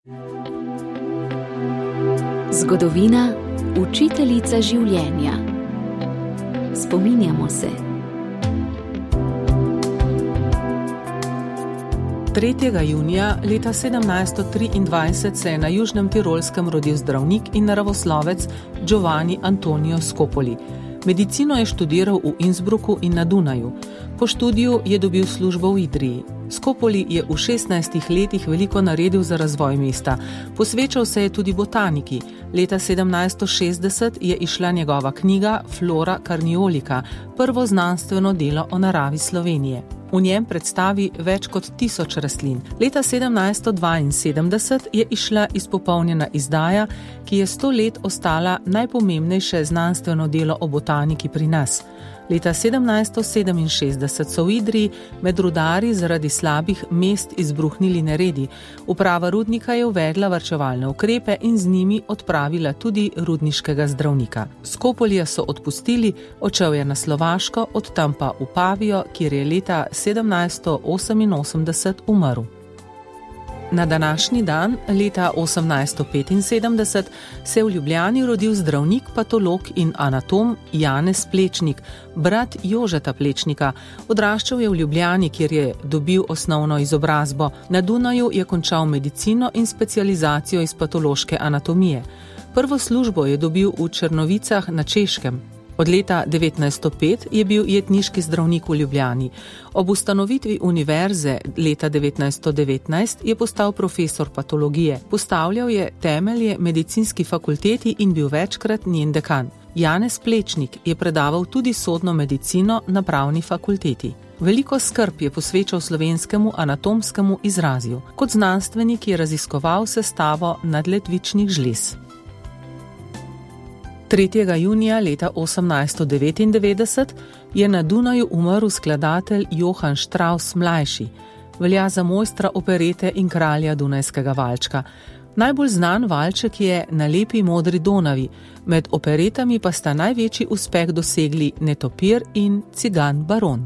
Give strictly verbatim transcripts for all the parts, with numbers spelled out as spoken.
Zgodovina, učiteljica življenja. Spominjamo se. tretjega junija leta sedemnajststo triindvajset se je na Južnem Tirolskem rodil zdravnik in naravoslovec Giovanni Antonio Scopoli. Medicino je študiral v Innsbrucku in na Dunaju. Po študiju je dobil službo v Idriji. Scopoli je v šestnajstih letih veliko naredil za razvoj mesta. Posvečal se je tudi botaniki. Leta sedemnajststo šestdeset je izšla njegova knjiga Flora Carniolica, prvo znanstveno delo o naravi Slovenije. V njem predstavi več kot tisoč rastlin. Leta sedemnajststo dvainsedemdeset je izšla izpopolnjena izdaja, ki je sto let ostala najpomembnejše znanstveno delo o botaniki pri nas. Leta sedemnajststo sedeminšestdeset so v Idriji med rudarji zaradi slabih mest izbruhnili neredi. Uprava rudnika je uvedla varčevalne ukrepe in z njimi odpravila tudi rudniškega zdravnika. Scopolija so odpustili, odšel je na Slovaško, od tam pa v Pavijo, kjer je leta sedemnajststo oseminosemdeset umrl. Na današnji dan, leta osemnajststo petinsedemdeset, se je v Ljubljani rodil zdravnik, patolog in anatom Janez Plečnik, brat Jožeta Plečnika. Odraščal je v Ljubljani, kjer je dobil osnovno izobrazbo. Na Dunaju je končal medicino in specializacijo iz patološke anatomije. Prvo službo je dobil v Črnovicah na Češkem. Od leta devetnajststo pet je bil jetniški zdravnik v Ljubljani. Ob ustanovitvi univerze leta devetnajststo devetnajst je postal profesor patologije. Postavljal je temelje medicinski fakulteti in bil večkrat njen dekan. Janez Plečnik je predaval tudi sodno medicino na pravni fakulteti. Veliko skrb je posvečal slovenskemu anatomskemu izrazju. Kot znanstvenik je raziskoval sestavo nadledvičnih žlez. tretjega junija leta osemnajststo devetindevetdeset je na Dunaju umrl skladatelj Johann Strauss mlajši. Velja za mojstra operete in kralja dunajskega valčka. Najbolj znan valček je Na lepi modri Donavi, med operetami pa sta največji uspeh dosegli Netopir in Cigan baron.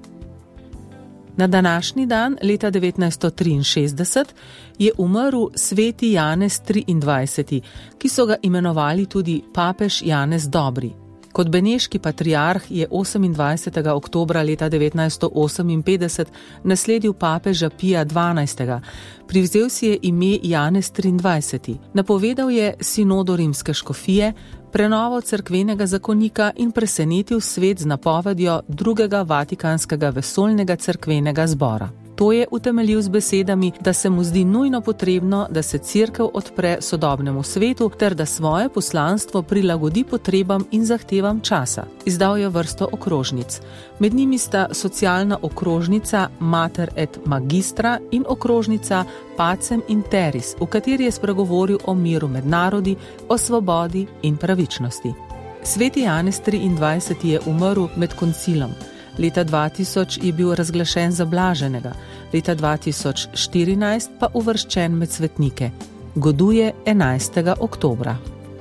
Na današnji dan, leta devetnajststo triinšestdeset, je umrl sveti Janez triindvajseti, ki so ga imenovali tudi papež Janez Dobri. Kot beneški patriarh je osemindvajsetega oktobra leta devetnajststo oseminpetdeset nasledil papeža Pija dvanajstega. Privzel si je ime Janez triindvajseti. Napovedal je sinodo rimske škofije, prenovo cerkvenega zakonika in presenetil svet z napovedjo drugega vatikanskega vesoljnega cerkvenega zbora. To je utemeljil z besedami, da se mu zdi nujno potrebno, da se cerkev odpre sodobnemu svetu ter da svoje poslanstvo prilagodi potrebam in zahtevam časa. Izdal je vrsto okrožnic. Med njimi sta socialna okrožnica Mater et Magistra in okrožnica Pacem in Teris, v kateri je spregovoril o miru med narodi, o svobodi in pravičnosti. Sveti Janez triindvajseti je umrl med koncilom. Leta dva tisoč je bil razglašen za blaženega, leta dva tisoč štirinajst pa uvrščen med svetnike. Goduje enajstega oktobra.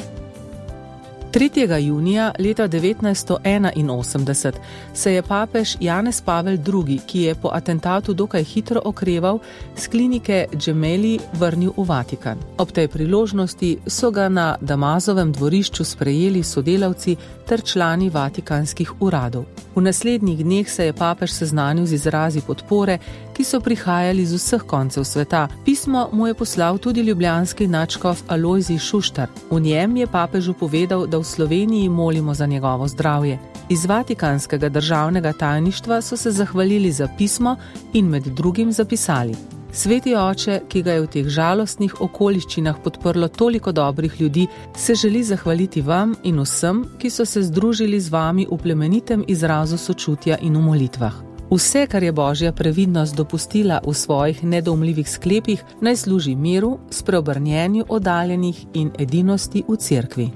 tretjega junija leta devetnajststo enainosemdeset se je papež Janez Pavel drugi, ki je po atentatu dokaj hitro okreval, s klinike Gemelli vrnil v Vatikan. Ob tej priložnosti so ga na Damazovem dvorišču sprejeli sodelavci ter člani vatikanskih uradov. V naslednjih dneh se je papež seznanil z izrazi podpore, ki so prihajali z vseh koncev sveta. Pismo mu je poslal tudi ljubljanski nadškof Alojzij Šuštar. V njem je papežu povedal, da v Sloveniji molimo za njegovo zdravje. Iz vatikanskega državnega tajništva so se zahvalili za pismo in med drugim zapisali: Sveti oče, ki ga je v teh žalostnih okoliščinah podprlo toliko dobrih ljudi, se želi zahvaliti vam in vsem, ki so se združili z vami v plemenitem izrazu sočutja in v molitvah. Vse, kar je Božja previdnost dopustila v svojih nedoumljivih sklepih, naj služi miru, spreobrnjenju oddaljenih in edinosti v cerkvi.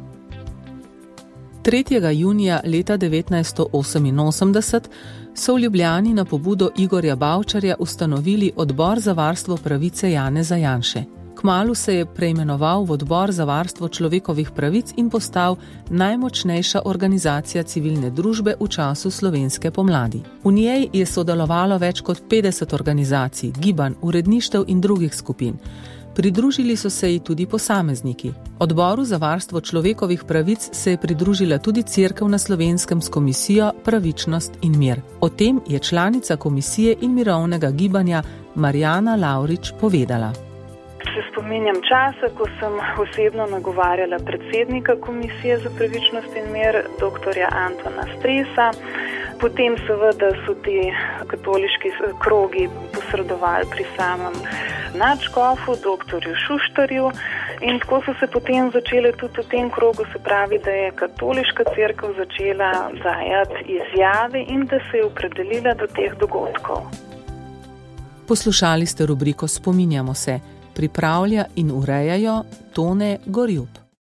tretjega junija leta devetnajststo oseminosemdeset so v Ljubljani na pobudo Igorja Bavčarja ustanovili Odbor za varstvo pravice Janeza Janše. Kmalu se je preimenoval v Odbor za varstvo človekovih pravic in postal najmočnejša organizacija civilne družbe v času slovenske pomladi. V njej je sodelovalo več kot petdeset organizacij, gibanj, uredništev in drugih skupin. Pridružili so se ji tudi posamezniki. Odboru za varstvo človekovih pravic se je pridružila tudi Cerkev na Slovenskem s komisijo Pravičnost in mir. O tem je članica komisije in mirovnega gibanja Marjana Lavrič povedala. Se spominjam časa, ko sem osebno nagovarjala predsednika Komisije za pravičnost in mir, doktorja Antona Stresa. Potem seveda so ti katoliški krogi posredovali pri samem nadškofu, doktorju Šuštarju, in tako so se potem začele tudi v tem krogu, se pravi, da je katoliška cerkev začela dajati izjave in da se je opredelila do teh dogodkov. Poslušali ste rubriko Spominjamo se. Pripravlja in urejajo Tone Gorjup.